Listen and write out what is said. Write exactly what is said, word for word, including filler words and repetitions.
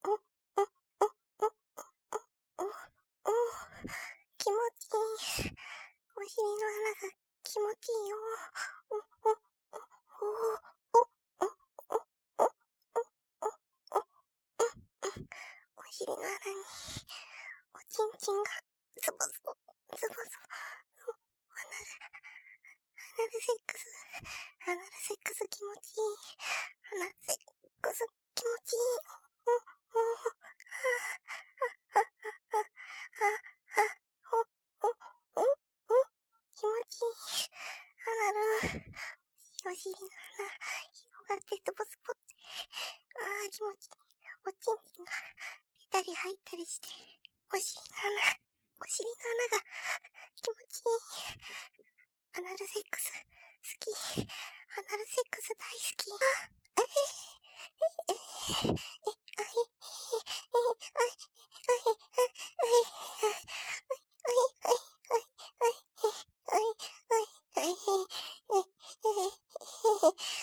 お、お、お、お、お、お、気持ちいい。お尻の穴が気持ちいいよ。お、お、お、お、お、お、お、お、お、お、お尻の穴に、おちんちんが、ズボズボ、ズボズボ。アナル、アナルセックス、アナルセックス気持ちいい。アナルセックス気持ちいい。お、お、はぁ、はぁ、はぁ、はぁ、はぁ、お、お、お、お、気持ちいい。アナル、お尻の穴、広がってズボズボって。ああ、気持ちいい。おちんちんが出たり入ったりして、お尻の穴、お尻の穴が気持ちいい。アナルセックス、好き。アナルセックス大好き。あ、えへ、え、え、え、あい、え、あい、あい、あい、あい、あい、あい、あい、あい、あい、あい、あい、あい、